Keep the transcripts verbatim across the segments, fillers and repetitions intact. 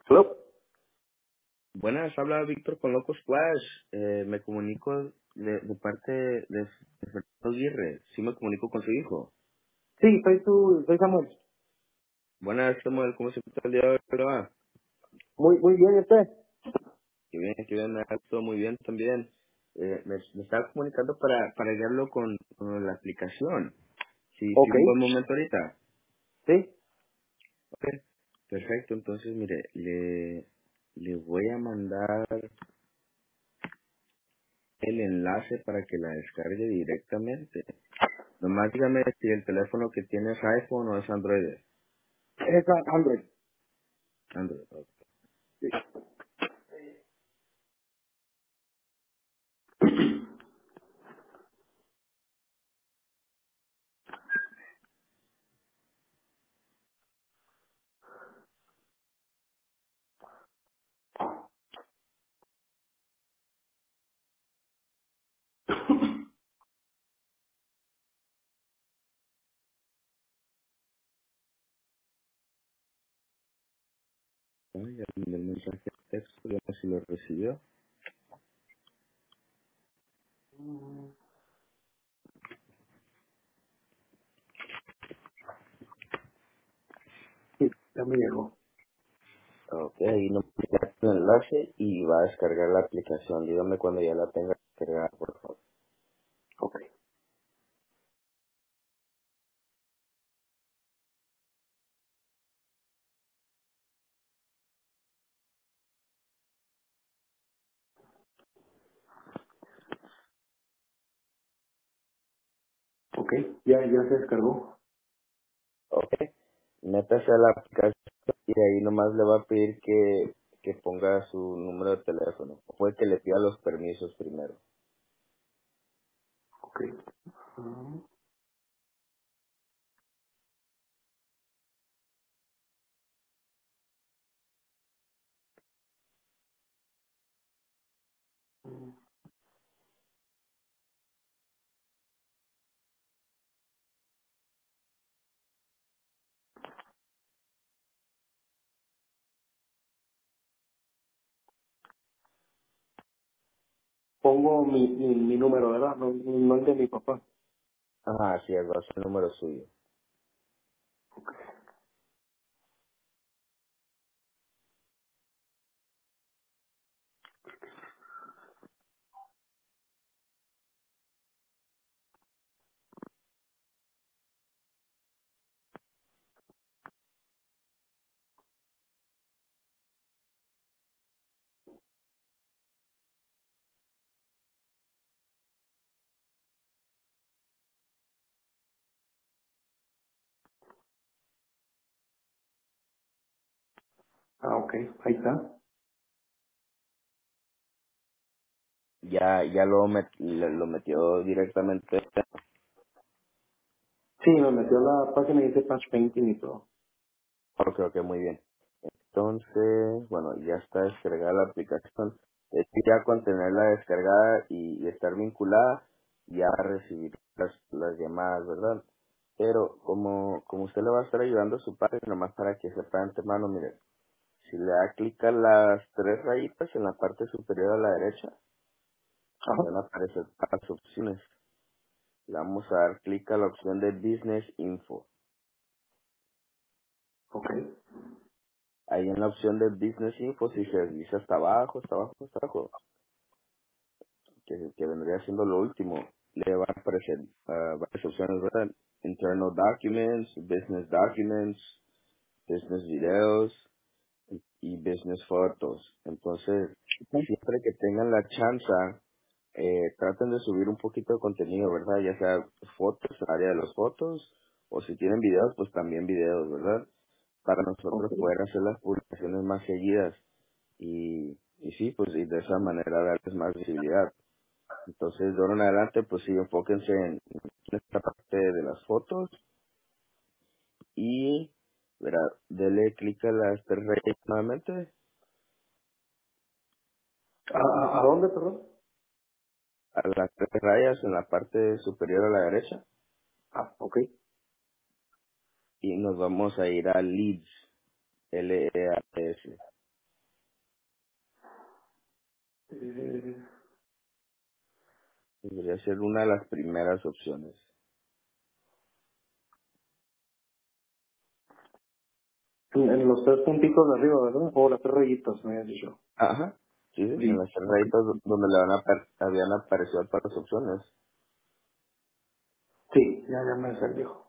Hello. Buenas, habla Víctor con Locos Flash. Eh, me comunico de, de parte de, de Fernando Aguirre. Sí me comunico con su hijo. Sí, soy tu, soy Samuel. Buenas, Samuel, ¿cómo se encuentra el día de hoy? ¿Cómo va? Muy, muy bien, ¿y usted? Que bien, que bien, me ha todo muy bien también. Eh, me, me estaba comunicando para, para guiarlo con, con la aplicación. Sí, sí, Ok. un buen momento ahorita. Sí. Ok, perfecto. Entonces, mire, le, le voy a mandar el enlace para que la descargue directamente. Nomás dígame si el teléfono que tiene es iPhone o es Android. Es a- Android. Android. Ok. Ay, ya le mandé el mensaje de texto, ya no sé si lo recibió. Sí, ya me llegó. Ok, ahí no me el enlace y va a descargar la aplicación. Dígame cuando ya la tenga descargada, por favor. Ok. Ok. Ya, ya se descargó. Ok, métase a la aplicación y ahí nomás le va a pedir que, que ponga su número de teléfono. Puede que le pida los permisos primero. Ok. Ah, Pongo mi, mi, mi número, ¿verdad? No, no el de mi papá. Ajá, sí, es va a ser el número suyo. Ah, ok. Ahí está. Ya, ya lo, met- lo lo metió directamente. Sí, me metió a la página y dice Patch Painting y todo. Ok, ok, muy bien. Entonces, bueno, ya está descargada la aplicación. Es que ya con tenerla descargada y, y estar vinculada, ya va a recibir las, las llamadas, ¿verdad? Pero como, como usted le va a estar ayudando a su padre, nomás para que sepa de antemano, mire, si le da clic a las tres rayitas en la parte superior a la derecha, Ajá. van a aparecer las opciones. Le vamos a dar clic a la opción de Business Info. Ok. Ahí en la opción de Business Info, si se desliza hasta abajo, hasta abajo, hasta abajo, que, que vendría siendo lo último, le van a aparecer ah, varias opciones, ¿verdad? Internal Documents, Business Documents, Business Videos y Business Photos. Entonces, Ok. siempre que tengan la chance, eh, traten de subir un poquito de contenido, ¿verdad? Ya sea fotos, el área de las fotos, o si tienen videos, pues también videos, ¿verdad? Para Ok. nosotros poder hacer las publicaciones más seguidas y, y sí, pues y de esa manera darles más visibilidad. Entonces, de ahora en adelante, pues sí, enfóquense en esta parte de las fotos y, verá, dele clic a las tres rayas nuevamente, ¿A, a, a dónde, perdón? a las tres rayas en la parte superior a la derecha Ah, ok. y nos vamos a ir a Leads, L E A D S. Eh, Debería ser una de las primeras opciones. en, en los tres puntitos de arriba, ¿verdad? O las tres rayitas, me habías dicho. Ajá. Sí, sí, en Sí, las ok. cerraditas donde le van a apar- habían aparecido todas las opciones. Sí, ya, ya me salió.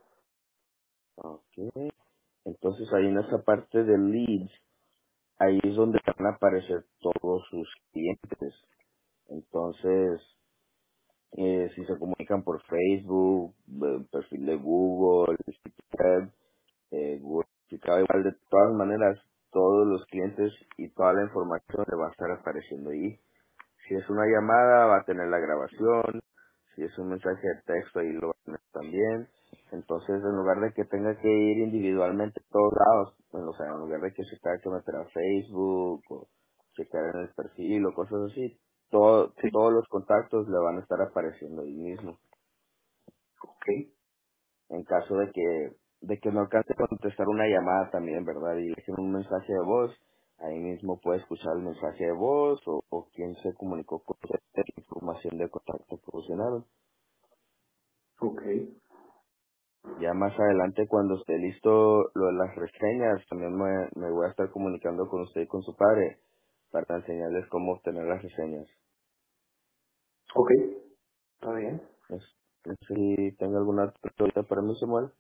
Ok. Entonces ahí en esa parte de leads, ahí es donde van a aparecer todos sus clientes. Entonces, eh, si se comunican por Facebook, eh, perfil de Google, sitio web, eh, Google, Verificado, igual de todas maneras, todos los clientes y toda la información le va a estar apareciendo ahí. Si es una llamada, va a tener la grabación. Si es un mensaje de texto, ahí lo va a tener también. Entonces, en lugar de que tenga que ir individualmente a todos lados, bueno, o sea, en lugar de que se tenga que meter a Facebook o checar en el perfil o cosas así, todo, Sí, todos los contactos le van a estar apareciendo ahí mismo. ok, En caso de que, de que no alcance a contestar una llamada también, ¿verdad? Y dejen un mensaje de voz, ahí mismo puede escuchar el mensaje de voz o, o quién se comunicó con usted, qué información de contacto proporcionaron. ok, Ya más adelante, cuando esté listo lo de las reseñas, también me, me voy a estar comunicando con usted y con su padre para enseñarles cómo obtener las reseñas. ok, está bien. No sé no sé si tenga alguna pregunta para mí, Samuel.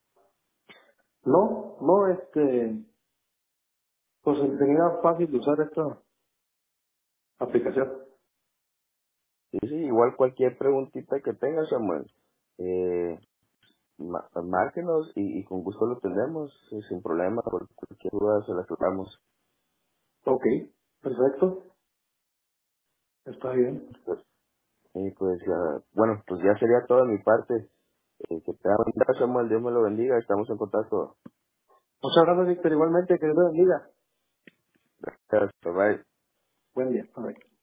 No, no, este, pues tenía fácil de usar esta aplicación. Sí, sí, igual cualquier preguntita que tenga, Samuel. Eh, Ma- márquenos y, y con gusto lo tendremos, sí, sin problema, por cualquier duda se la aclaramos. Ok, perfecto, está bien. Pues, y pues ya, bueno, pues ya sería todo de mi parte. Eh, que te un día, Samuel, Dios me lo bendiga, estamos en contacto. Muchas gracias, Víctor, igualmente, que Dios te bendiga. Gracias, bye. Buen día, bye.